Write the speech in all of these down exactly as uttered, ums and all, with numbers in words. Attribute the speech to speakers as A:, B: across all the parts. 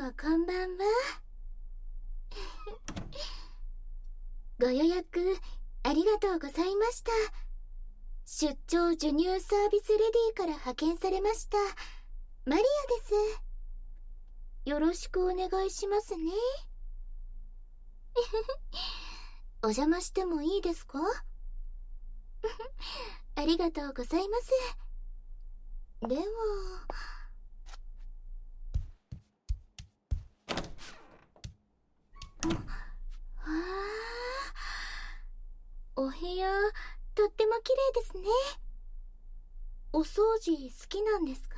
A: こんばんは。ご予約ありがとうございました。出張授乳サービスレディから派遣されましたマリアです。よろしくお願いしますね。お邪魔してもいいですか？ありがとうございます。ではああ、お部屋とっても綺麗ですね。お掃除好きなんですか？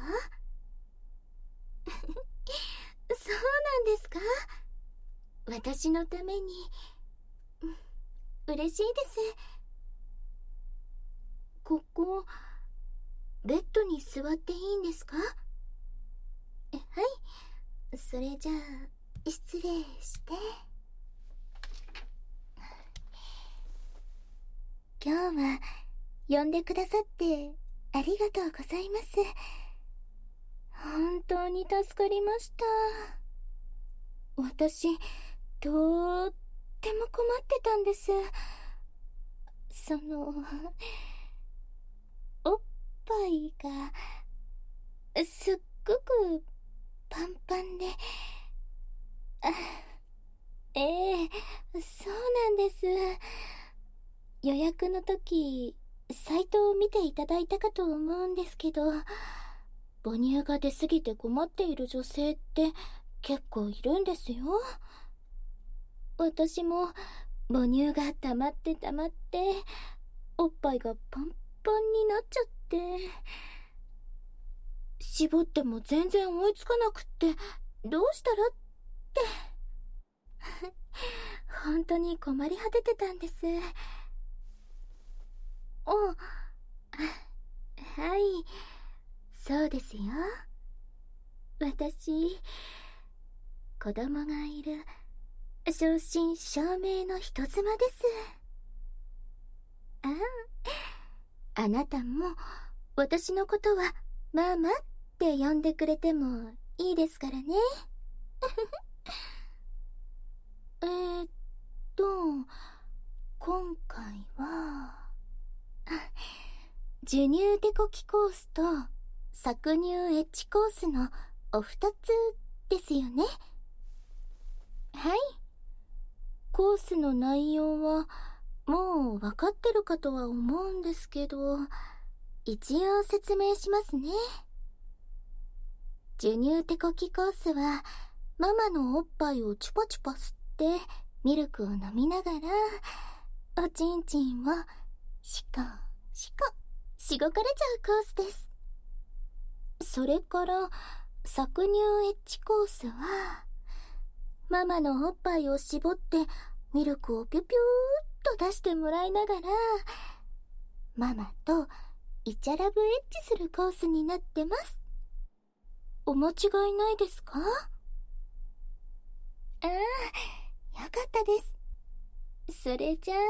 A: そうなんですか？私のために嬉しいです。ここベッドに座っていいんですか？え、はい、それじゃあ失礼して。今日は呼んでくださってありがとうございます。本当に助かりました。私とっても困ってたんです。そのおっぱいがすっごくパンパンで、あ、ええ、そうなんです。予約の時サイトを見ていただいたかと思うんですけど、母乳が出すぎて困っている女性って結構いるんですよ。私も母乳が溜まって溜まっておっぱいがパンパンになっちゃって、絞っても全然追いつかなくって、どうしたらって本当に困り果ててたんです。お、はい、そうですよ。私子供がいる正真正銘の人妻です。ああ、あなたも私のことはママって呼んでくれてもいいですからね。えーっと今回は授乳デコキコースと搾乳エッジコースのお二つですよね。はい、コースの内容はもう分かってるかとは思うんですけど、一応説明しますね。授乳テコキコースはママのおっぱいをチュパチュパ吸ってミルクを飲みながらおちんちんをシコシコしごかれちゃうコースです。それから搾乳エッジコースはママのおっぱいを絞ってミルクをピュピューっと出してもらいながらママとイチャラブエッジするコースになってます。お間違いないですか？ああ、よかったです。それじゃあ、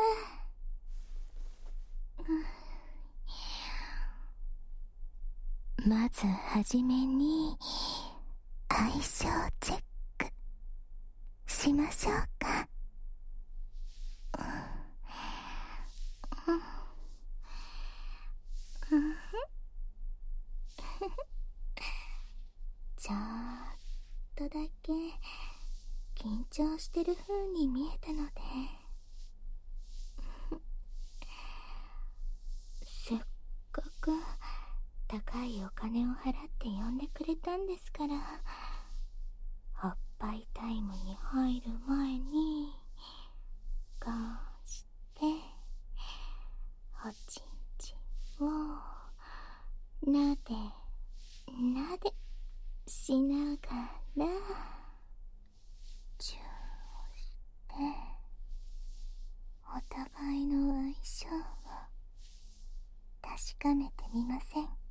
A: まずはじめに相性チェックしましょうか。ちょっとだけ緊張してる風に見えたのでせっかく高いお金を払って呼んでくれたんですから、おっぱいタイムに入る前にこうしておちんちんをなでなでしながらチューしてお互いの相性を確かめてみませんか？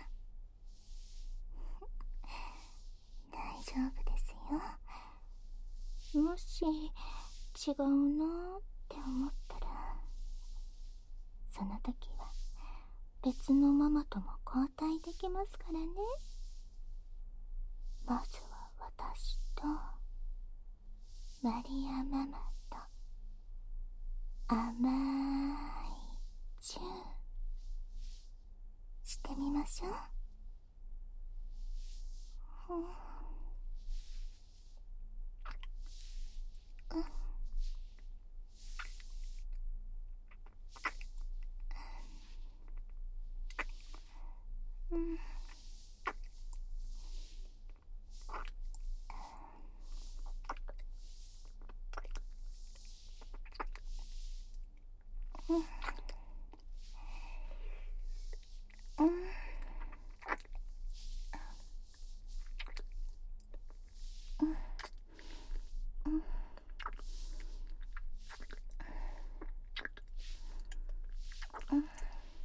A: 大丈夫ですよ。もし違うなーって思ったらその時は別のママとも交代できますからね。まずは私とマリアママと甘いチューしてみましょう。うん、うん、うん、うん、うん、うん、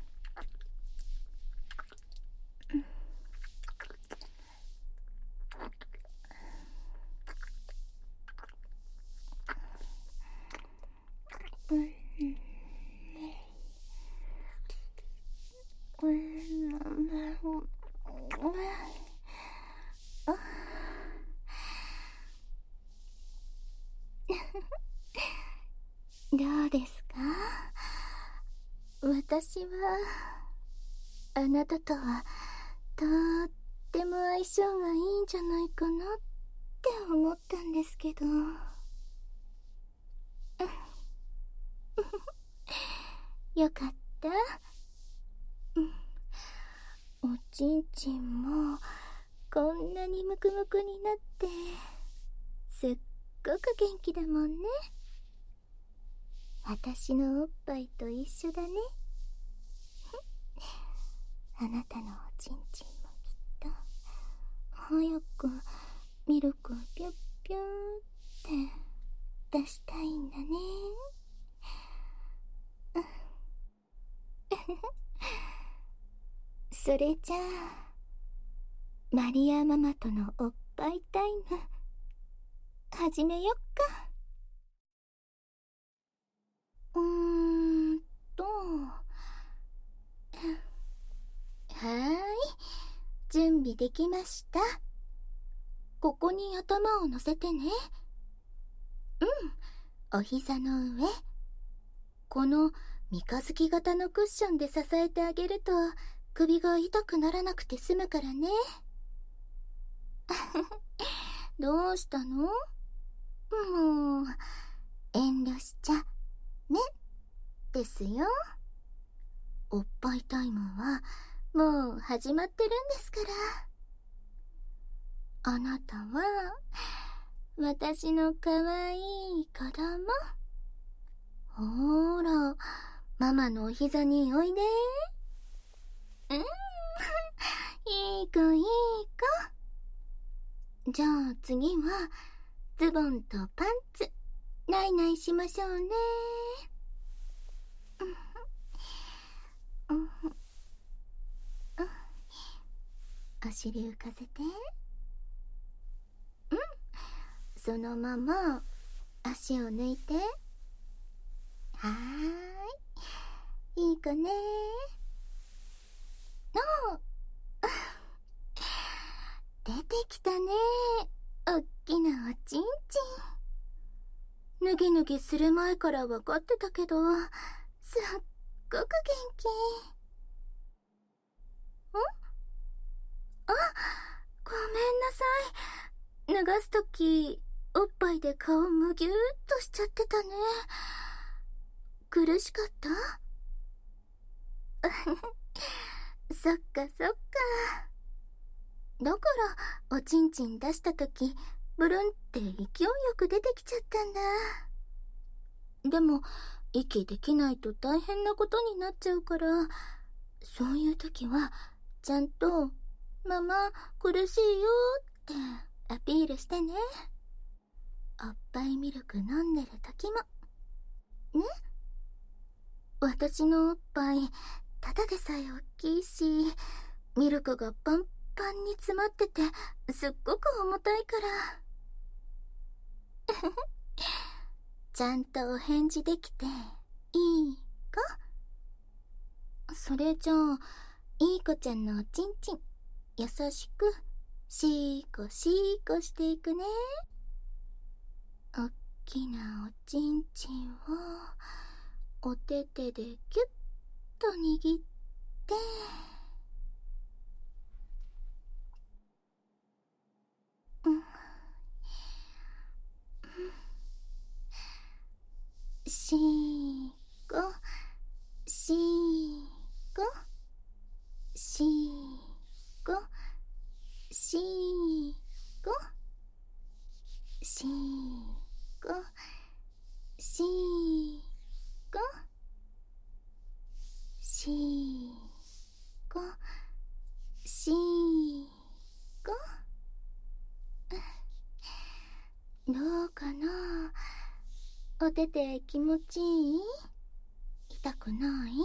A: うん、うん、どうですか？私はあなたとはとっても相性がいいんじゃないかなって思ったんですけど。よかった。おちんちんもこんなにムクムクになってすっごく元気だもんね。私のおっぱいと一緒だね。あなたのおちんちんもきっと早くミルクをピュッピューって出したいんだね。それじゃあマリアママとのおっぱいタイム始めよっか。うーんとはーい、準備できました。ここに頭を乗せてね。うん、お膝の上。この三日月型のクッションで支えてあげると首が痛くならなくて済むからね。どうしたの？もう遠慮しちゃねですよ。おっぱいタイムはもう始まってるんですから。あなたは私のかわいい子供。ほーら、ママのお膝においで。うん、いい子いい子。じゃあ次はズボンとパンツナイナイしましょうね。うん、うん、お尻浮かせて。うん、そのまま足を抜いて。はーい、いい子ね。おー出てきたね。おっきなおちんちん。脱ぎ脱ぎする前から分かってたけど、すっごく元気。ん？あ、ごめんなさい。脱がすときおっぱいで顔むぎゅーっとしちゃってたね。苦しかった？そっかそっか。だからおちんちん出したときブルンって勢いよく出てきちゃったんだ。でも息できないと大変なことになっちゃうから、そういうときはちゃんとママ苦しいよってアピールしてね。おっぱいミルク飲んでるときもね。私のおっぱいただでさえ大きいし、ミルクがパンパンに詰まっててすっごく重たいから。ちゃんとお返事できていい子？それじゃあいい子ちゃんのおちんちん優しくしーこしーこしていくね。おっきなおちんちんをお手手でギュッと握って、うん、しーこしーこしーこしーこしーこしーこしーこしーこ。どうかな。お手手気持ちいい？痛くない？うん、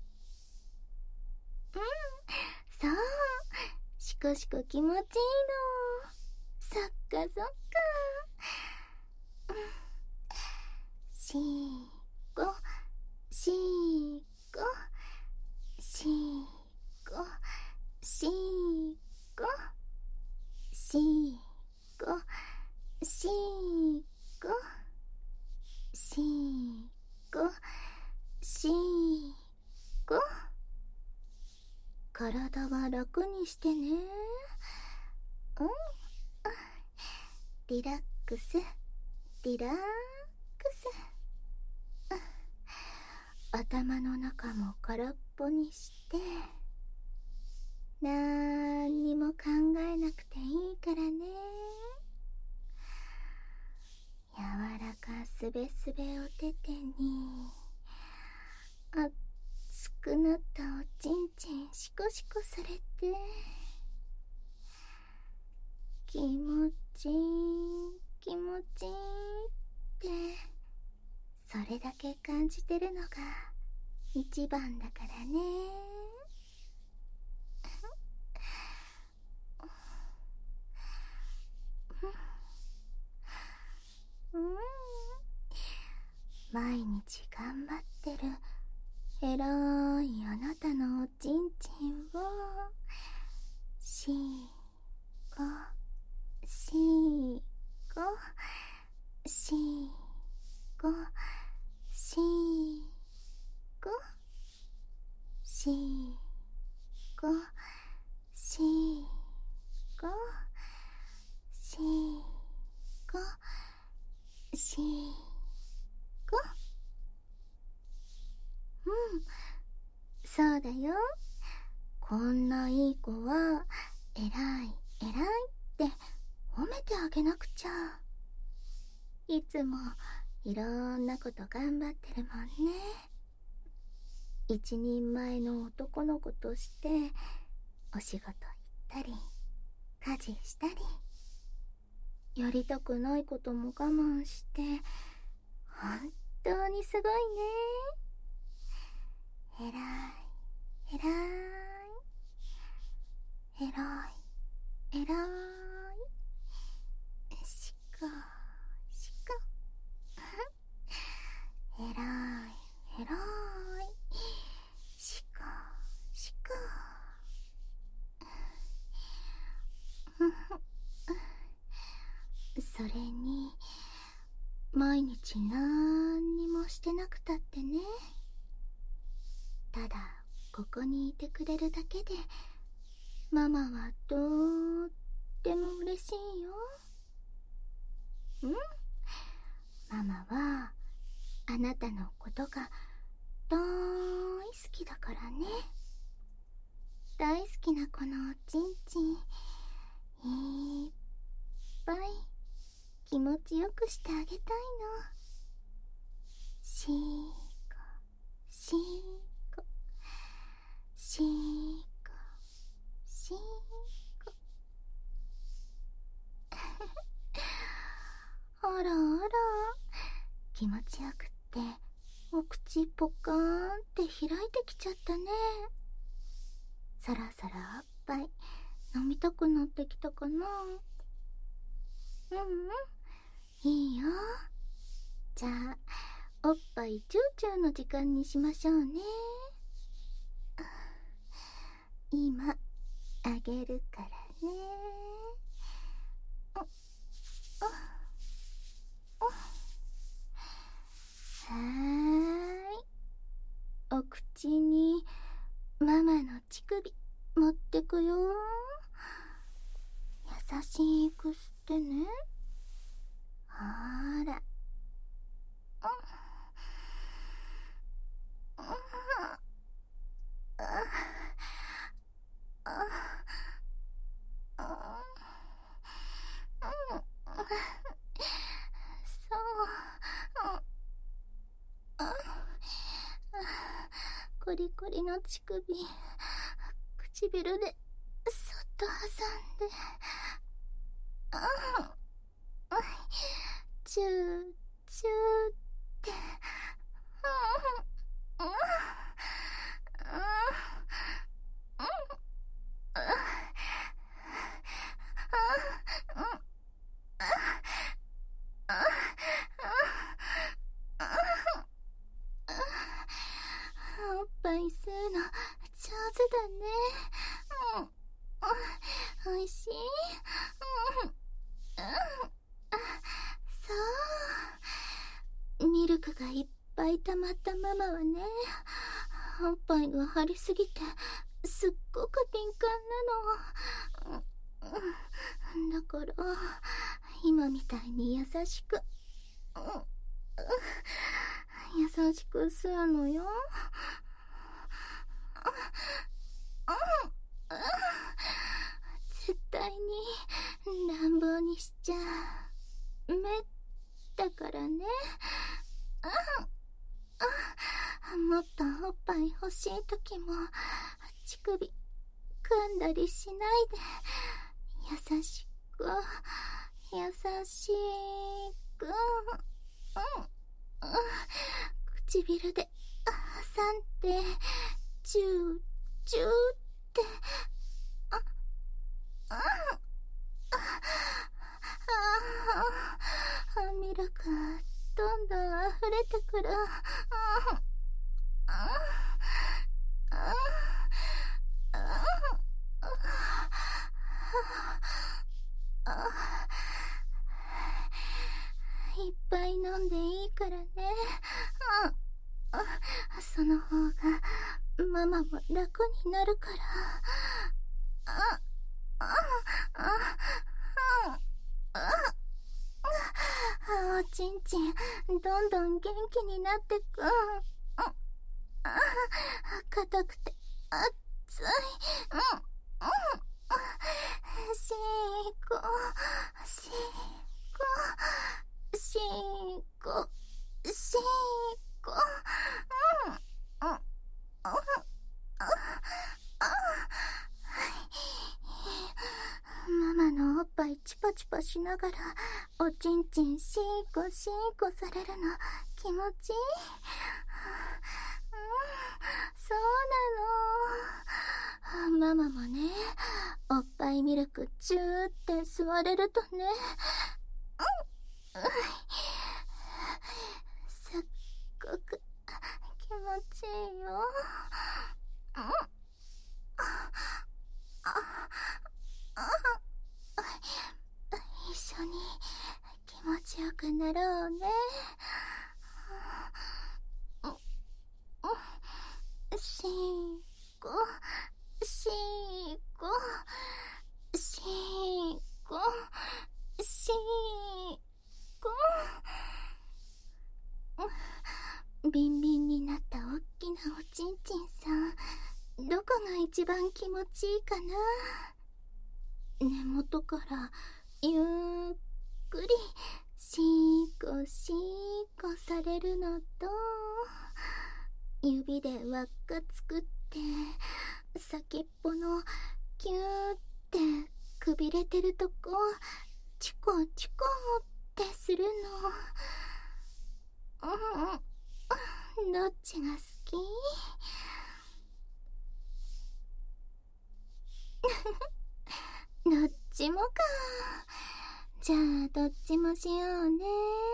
A: そう、シコシコ気持ちいいの。そっかそっか。うん、しーこしーこしーこしーこしーこしーこしーこしーこ。体は楽にしてね。うん、リラックスリラックス。頭の中も空っぽにして、なーにも考えなくていいからね。柔らかすべすべお手手に熱くなったおちんちんシコシコされて、気持ちいい気持ちいいってそれだけ感じてるのが一番だからね。うん、毎日頑張ってる偉いあなたのおちんちんをしーこしーこしーこしーこしーこしーこしーこしーこ。うん、そうだよ。こんないい子は偉い偉いって褒めてあげなくちゃ。いつもいろんなこと頑張ってるもんね。一人前の男の子としてお仕事行ったり家事したり、やりたくないことも我慢して本当にすごいね。偉い偉い偉い偉いしかしか偉い偉いしかしか。それに毎日なんにもしてなくたってね。ただここにいてくれるだけでママはとっても嬉しいよ。うん、ママはあなたのことが大好きだからね。大好きなこのおちんちんいっぱい気持ちよくしてあげたいの。しーこしーこしーこしーこ。あらあら、気持ちよくってお口ポカーンって開いてきちゃったね。そろそろおっぱい飲みたくなってきたかな。うんうん、いいよ。じゃあおっぱいチューチューの時間にしましょうね。今あげるからね。 ママの乳首持ってくよ。優しく吸ってね。ほーら。そう。コリコリの乳首、唇でそっと挟んで、チューチューって、おっぱい吸うの上手だね。うん、おいしい。うん、そう。ミルクがいっぱい溜まったママはね、おっぱいが張りすぎてすっごく敏感なの。だから今みたいに優しく、優しく吸うのよ。絶対に乱暴にしちゃめだからね。もっとおっぱい欲しい時も乳首噛んだりしないで、優しく優しく、うんうん、唇で挟んでチューチューって、ああああ、ミルクどんどん溢れてくる。いっぱい飲んでいいからね。その方がママも楽になるから。おちんちんどんどん元気になってく。硬くて熱い。しーこしーこしーこしーこ、うんうんうん、ママのおっぱいチパチパしながらおちんちんシーコシーコされるの気持ちいい。うん、そうなの。ママもね、おっぱいミルクチューって吸われるとね、うん、すっごく気持ちいいよ。うん、一緒に気持ちよくなろうね。しーこしーこしーこしーこ、ビンビンになったおっきなおちんちんさん、どこが一番気持ちいいかな。根元からゆっくりシーコシーコされるのと、指で輪っか作って先っぽのキューってくびれてるとこチコチコってするの。うん、どっちが好き？どっちもか。じゃあどっちもしようね。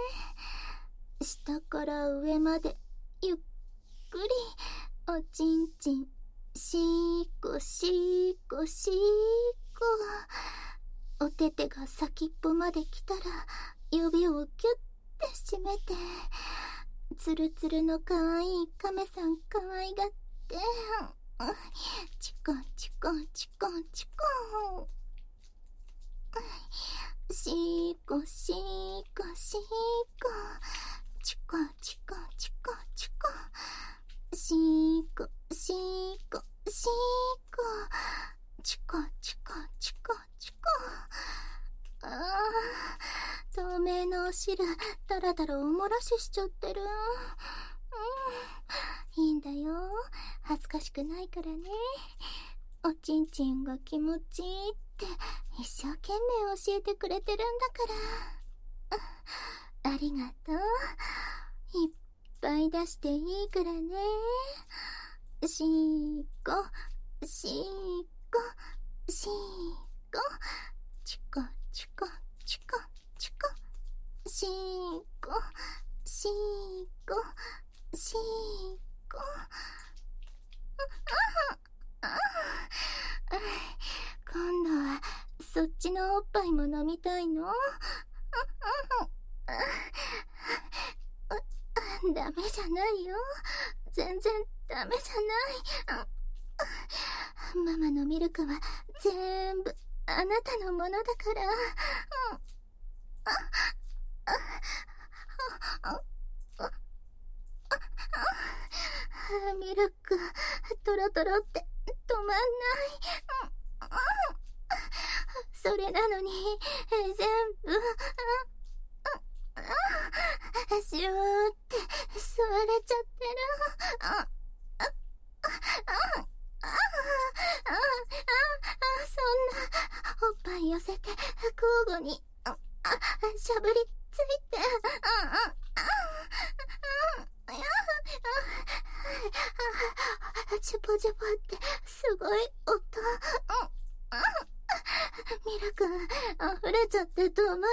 A: 下から上までゆっくりおちんちんシーコシーコシーコ。おててが先っぽまで来たら指をキュッて締めて、ツルツルのかわいいカメさんかわいがって、 チコチコチコチコ。しこしこしこ。チコチコチコチコ。しこしこしこ。チコチコチコチコ。あー、透明のお汁だらだらおもらししちゃってる。うん、いいんだよ、恥ずかしくないからね。おちんちんが気持ちいいって一生懸命教えてくれてるんだから。ありがとう。いっぱい出していいからね。しーこしーこしーこ。チコチコチコチコ。しーこしーこしーこ。ああ、今度はそっちのおっぱいも飲みたいの？ダメじゃないよ。全然ダメじゃない。ママのミルクは全部あなたのものだから。ミルクトロトロって止まんない。それなのに全部シューって吸われちゃってる。そんなおっぱい寄せて交互にしゃぶりついて。チュポチュポってすごい音。ミルク溢れちゃって止まんないよ。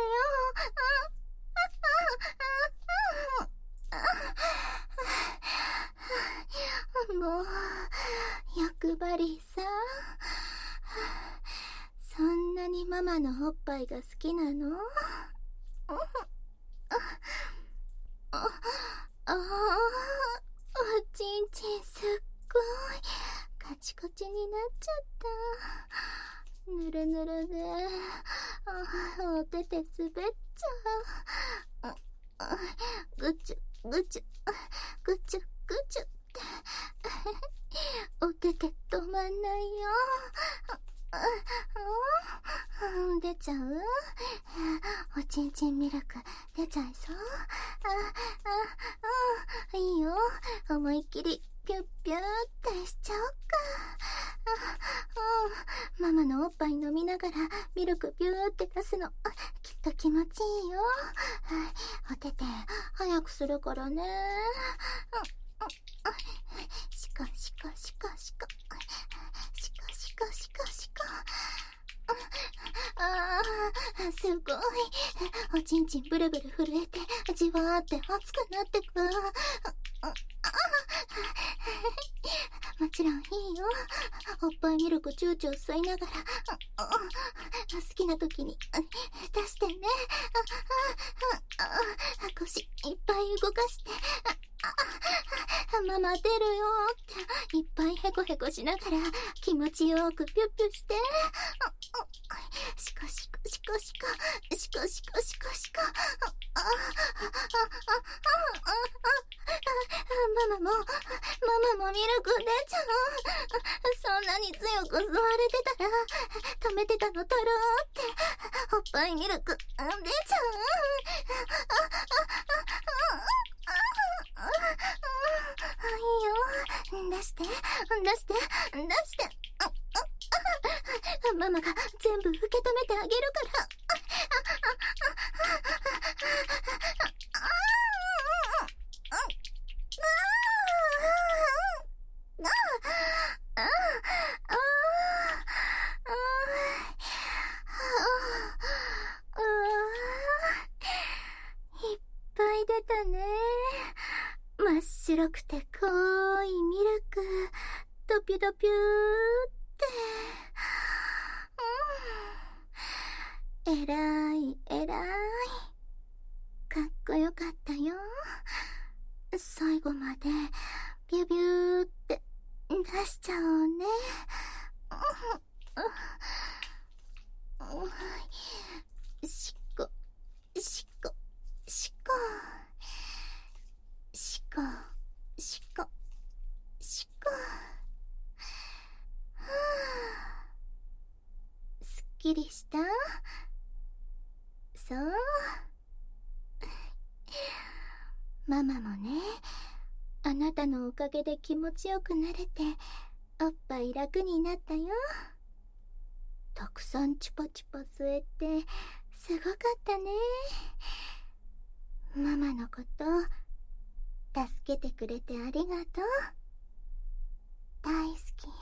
A: もう欲張りさ。そんなにママのおっぱいが好きなの？ああ、おちんちんすっごいカチコチになっちゃった。ぬるぬるでお手手滑っちゃう。ぐちゅぐちゅぐちゅぐちゅってお手手止まんないよ。出ちゃう？おちんちんミルク出ちゃいそう？ああ、いいよ、思いっきりピュッピューってしちゃおっか。ママのおっぱい飲みながらミルクピューって出すのきっと気持ちいいよ。お手手早くするからね。シコシコシコシコシコシコシコシコ。あー、すごい。おちんちんブルブル震えてじわーって熱くなってく。もちろんいいよ。おっぱいミルクチューチュー吸いながら好きな時に出してね。腰いっぱい動かしてママ出るよっていっぱいヘコヘコしながら気持ちよくピュッピュして。シコシコシコシコシコシコシコシコ。ママもママもミルク出ちゃう。そんなに強く吸われてたら止めてたのとろーっておっぱいミルク出ちゃう。いいよ、出して出して出して。ママが全部受け止めてあげるから。いっぱい出たね。真っ白くて濃いミルクドピュドピューって、うん、えらいえらいかっこよかったよ。最後までビュビューって出しちゃおうね。しっこしっこしっこしっこしっこしっこ。はあ、すっきりした？そう。ママもね、あなたのおかげで気持ちよくなれて、おっぱい楽になったよ。たくさんチュパチュパ吸えて、すごかったね。ママのこと、助けてくれてありがとう。大好きよ。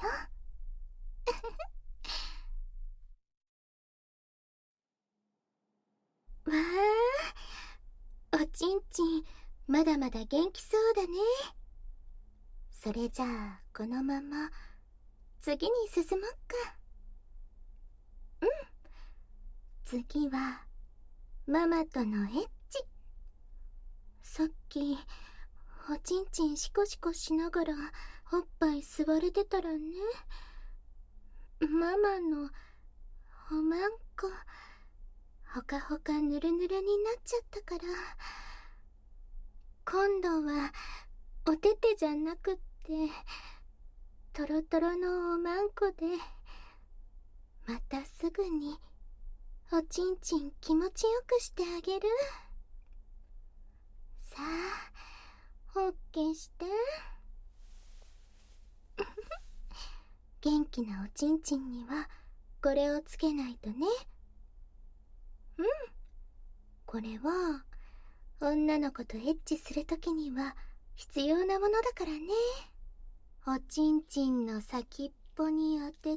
A: わあ、おちんちん、まだまだ元気そうだね。それじゃあ、このまま、次に進もっか。うん。次は、ママとのエッチ。さっき、おちんちんシコシコしながら、おっぱい吸われてたらね。ママの、おまんこ、ほかほかぬるぬるになっちゃったから、今度はおててじゃなくってトロトロのおまんこで、またすぐにおちんちん気持ちよくしてあげる。さあ、オッケーして。元気なおちんちんにはこれをつけないとね。うん、これは女の子とエッチするときには必要なものだからね。おちんちんの先っぽに当てて、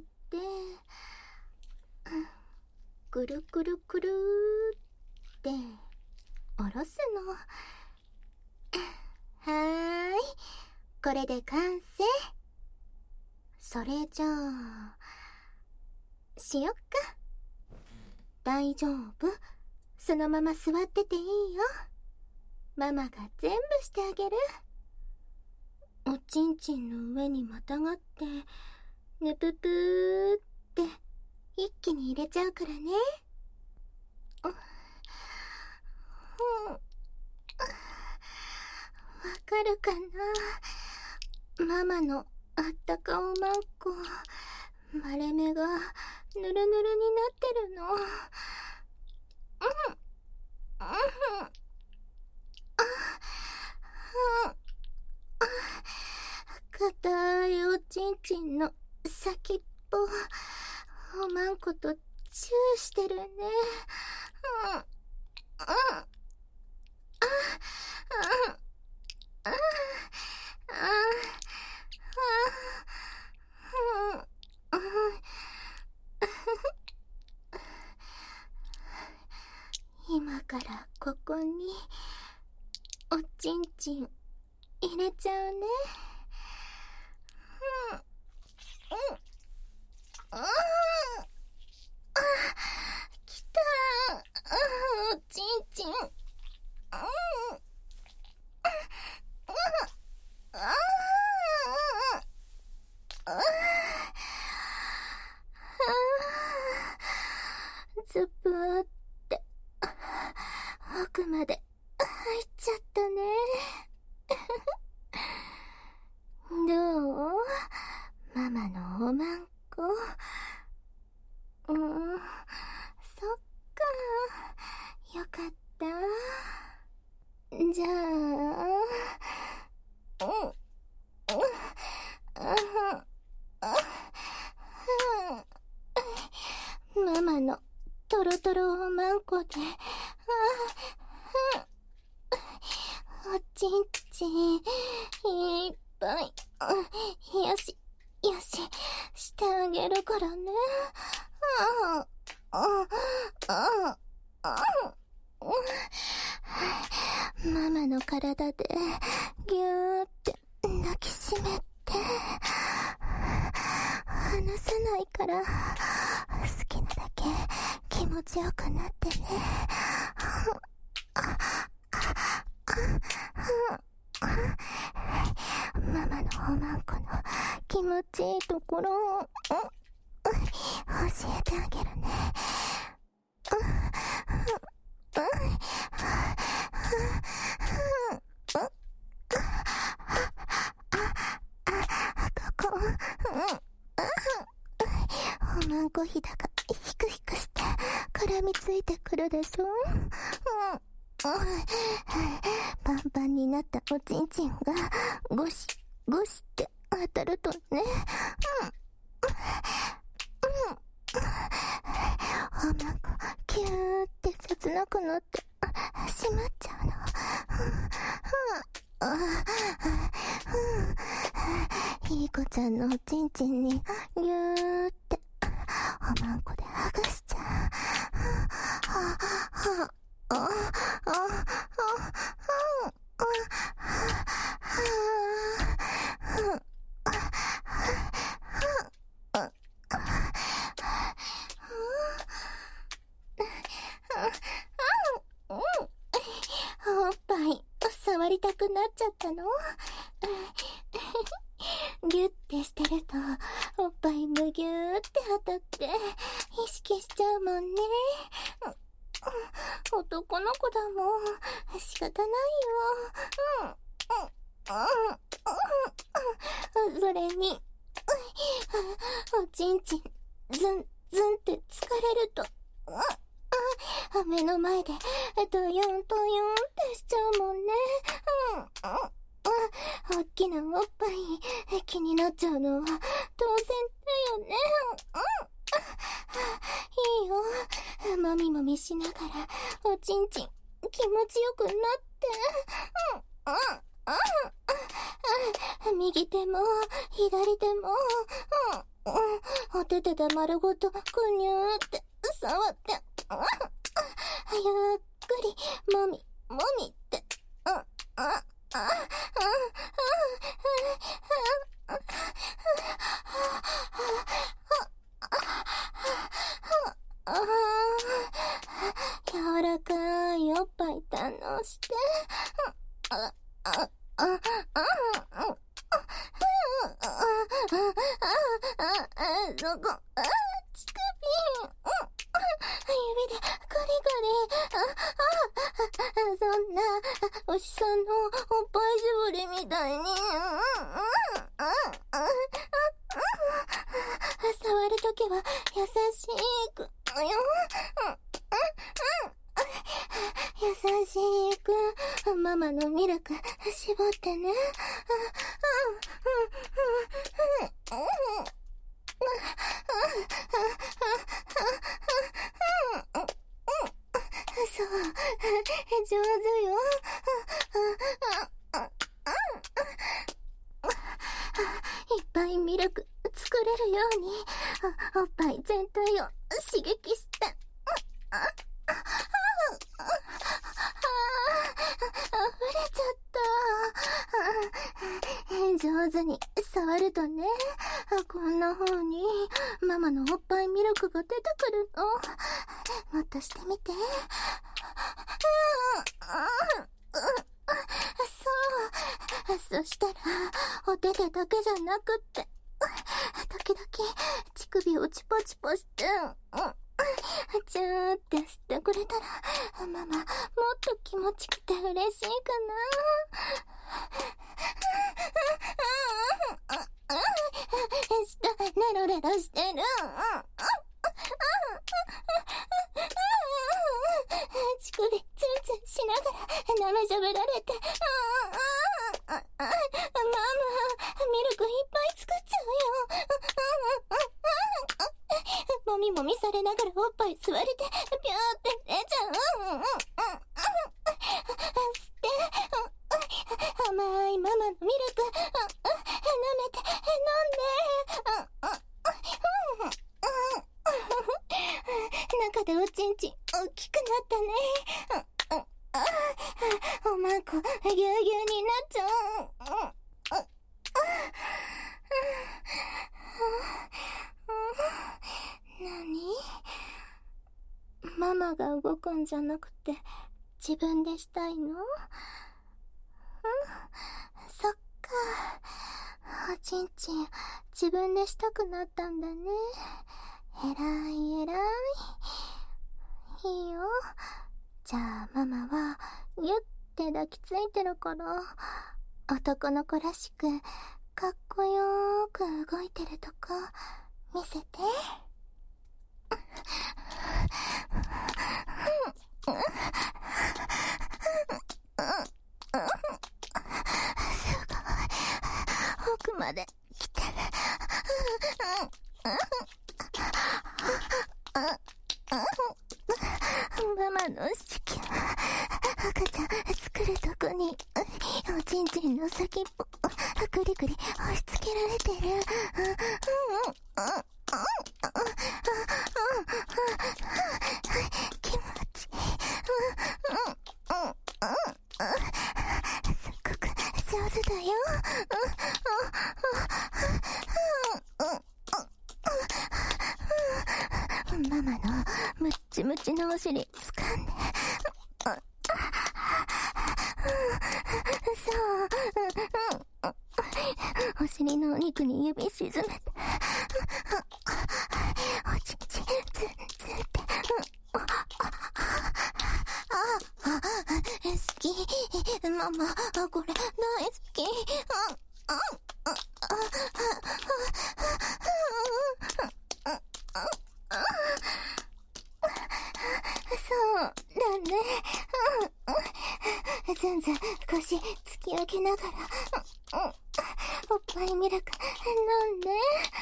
A: くるくるくるって下ろすの。はーい、これで完成。それじゃあしよっか。大丈夫、そのまま座ってていいよ。ママが全部してあげる。おちんちんの上にまたがって、ぬぷぷーって一気に入れちゃうからね。わかるかな？ママのあったかおまんこ、割れ目がぬるぬるになってるの。うん。うん。硬いおちんちんの先っぽ、おまんことチューしてるね。うん。うん。あ、あ、あ、あ、今からここにおちんちん入れちゃうね。うん。うん。ああ、きた。おちんちん。うん。ああ。ズブーって奥まで入っちゃったね。どう？ママのおまんこ。うん、そっか、よかった。じゃあ、うん、うん、うん、ママのトロトロおまんこで、おちんちんいっぱい、よしよししてあげるからね。ママの体でぎゅーって抱きしめて、離さないから好きなだけ気持ちよくなってね。ママのおまんこの気持ちいいところを、うん、教えてあげるね。ここ、おまんこひだがヒクヒクして絡みついてくるでしょ。うん、パンパンになったおちんちんがゴシゴシって当たるとね、うんうん、おまんこキューって切なくなってしまっちゃうの。ひいこちゃんのおちんちんにぎゅーっておまんこで剥がしちゃう。おっぱい触りたくなっちゃったの？ギュッてしてるとおっぱいむぎゅーって当たって意識しちゃうもんね。男の子だもん、仕方ないよ。それにおちんちんズンズンって疲れると目の前でトヨントヨンってしちゃうもんね。おっきなおっぱい気になっちゃうのは当然だよね。いいよ、もみもみしながらおちんちん気持ちよくなって、右手も左手もお手手で丸ごとぐにゅーって触ってゆっくりもみもみって柔らかいおっぱい堪能して、そこ、乳首、指でガリガリ、そんな牛さんのおっぱい絞りみたいに触るときは優しくよ、優しくママのミルク絞ってね。そう、上手よ。いっぱいミルク作れるようにおっぱい全体を刺激して、溢れちゃった。上手に触るとね、こんな風にママのおっぱいミルクが出てくるの。もっとしてみて。そう。そしたらお手手だけじゃなくって時々乳首をチパチパしてチューって吸ってくれたらママもっと気持ちくて嬉しいかな。下ネロネロしてる。乳首ツンツンしながら舐めしゃべられて、ママミルクいっぱい作っちゃうよ。もみもみされながらおっぱい吸われてピューって出ちゃう。吸って甘いママのミルク舐めて飲んで、中でおちんちん大きくなったね。おまんこぎゅうぎゅうになっちゃう。何？ママが動くんじゃなくて自分でしたいの？そっか。 おちんちん自分でしたくなったんだね。えらいえらい。いいよ。じゃあママはギュッて抱きついてるから男の子らしくかっこよーく動いてるとこ見せて。すごい奥まで来てる。ママの式は赤ちゃん作るとこにおちんちんの先っぽぐりぐり押し付けられてる。気持ちいい。すっごく上手だよ。ママのムッチムチのお尻掴んで。そうお尻のお肉に指沈めておちんちんツンツンって好きママこれ大好き。そうだね。ずんずん腰突き上げながらおっぱいミルク飲んで。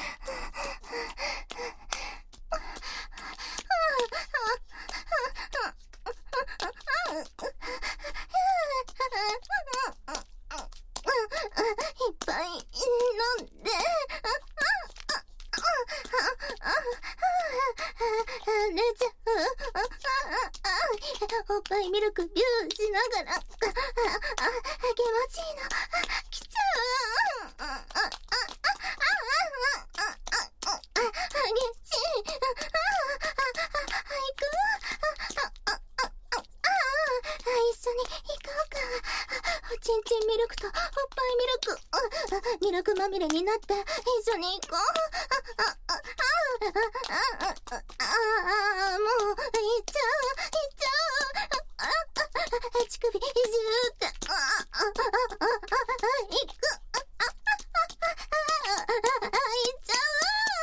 A: いっぱい飲んで。寝ちゃう。おっぱいミルクビューしながら気持ちいいの来ちゃう。激しい。行く。一緒に行こうか。おちんちんミルクとおっぱいミルクミルクまみれになって一緒に行こう。もう行っちゃう行っちゃう。乳首ジューって行く。行っちゃう。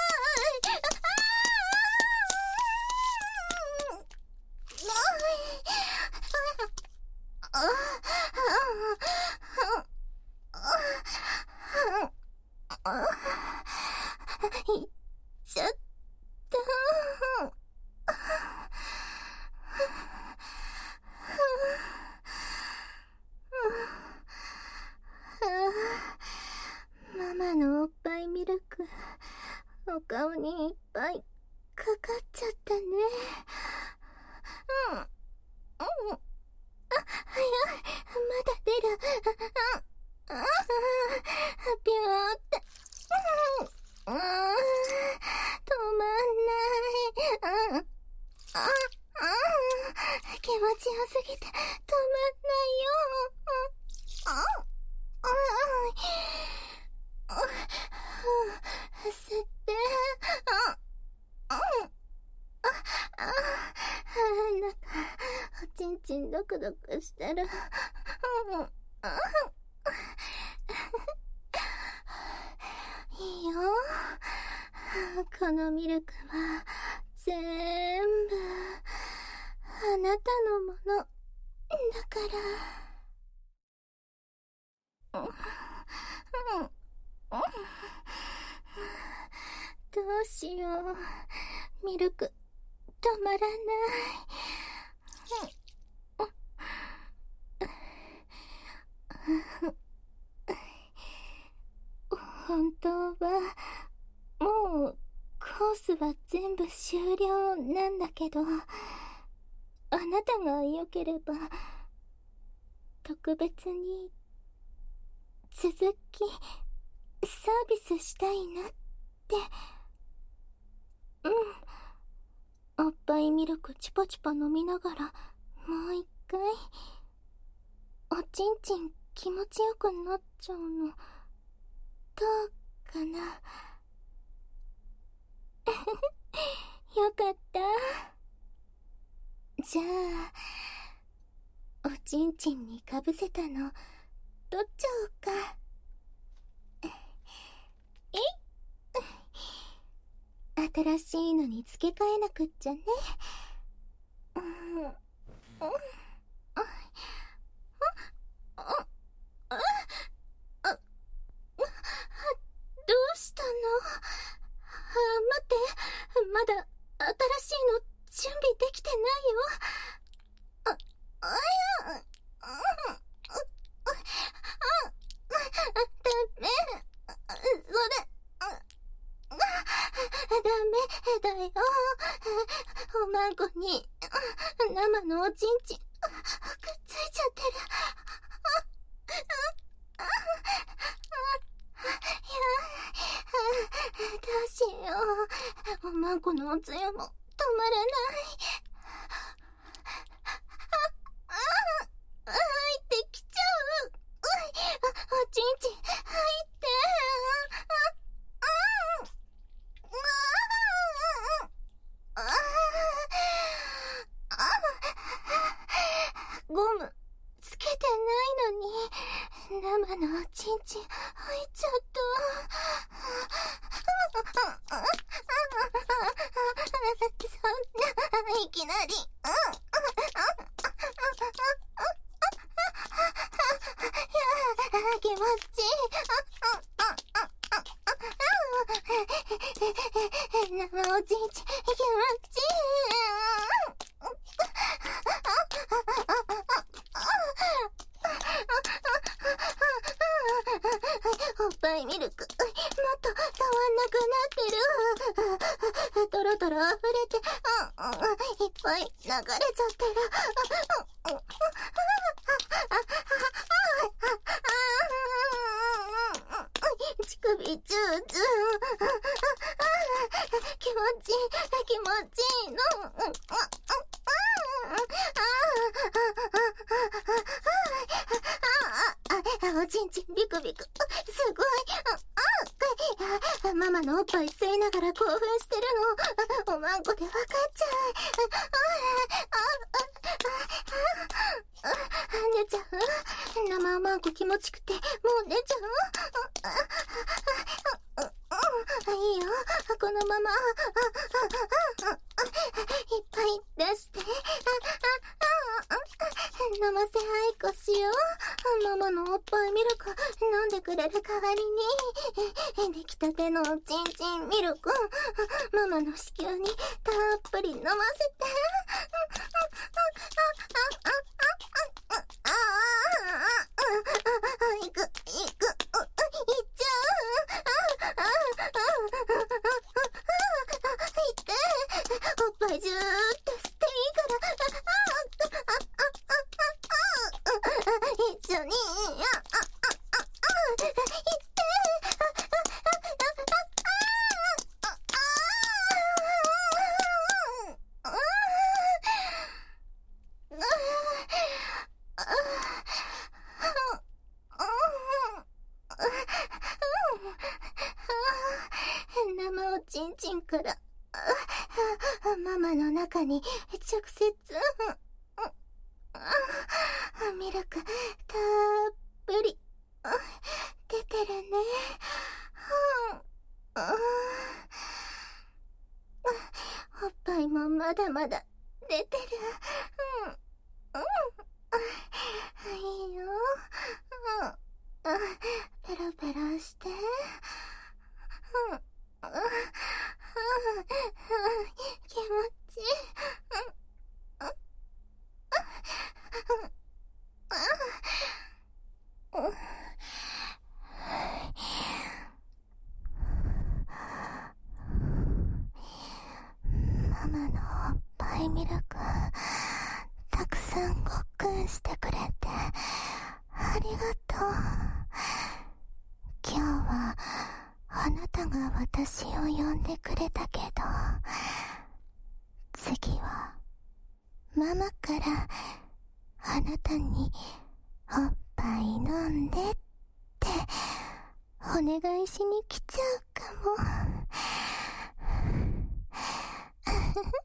A: いっちゃった。ママのおっぱいミルクお顔にいっぱいかかっちゃったね。うんうん。あ、はい、まだ出る。うん、ピューって。うん、止まんない。うん、あ、気持ちよすぎて止まんないよ。うん、吸って。なんかおちんちんドクドクしてる。いいよ。このミルクは全部あなたのものだから。どうしよう。ミルク止まらない。本当はもうコースは全部終了なんだけど、あなたが良ければ特別に続きサービスしたいなって。うん、おっぱいミルクチュパチュパ飲みながらもう一回。おちんちん気持ちよくなっちゃうのどうかな。よかった。じゃあ、おちんちんにかぶせたの、取っちゃおうか。えい新しいのに付け替えなくっちゃね。うん、うん、あ、あ、あ、あ、どうしたの？あ、待って、まだ新しいの準備できてないよ。あ、あや、あ、あ、あ、ダメ、それ、ダメだよ。お孫に生のおちんちんくっついちゃってる。どうしよう。お孫のおつゆも止まらない。あ、あ、入ってきちゃう。おちんちん入って。ゴムつけてないのに生のおちんちん入っちゃった。そんないきなり。気持ちいい。生おちんちん気持ちいい。おっぱいミルクもっと変わんなくなってる。トロトロ溢れて、いっぱい流れちゃってる。乳首ジュージュー。気持ちいい気持ちいいの。おちんちんビクビク。すごい。ママのおっぱい吸いながら興奮してるのおまんこでわかっちゃう。寝ちゃう。生おまんこ気持ちくてもう寝ちゃう。いいよこのままいっぱい出して。飲ませあいこしよう。ママのおっぱいミルク飲んでくれる代わりに出来たてのおちんちんミルクママの子宮にたっぷり飲ませて。いくいくいっちゃう。いっておっぱいジューって吸っていいから一緒に。生おちんちんからママの中に直接ミルクたっぷり出てるね。おっぱいもまだまだ出てる。いいよ。ペロペロして。気持ちいい。ママのおっぱいミルクたくさんごっくんしてくれてありがとう。今日はあなたが私を呼んでくれたけど、次はママからあなたにおっぱい飲んでっておお願いしに来ちゃうかも。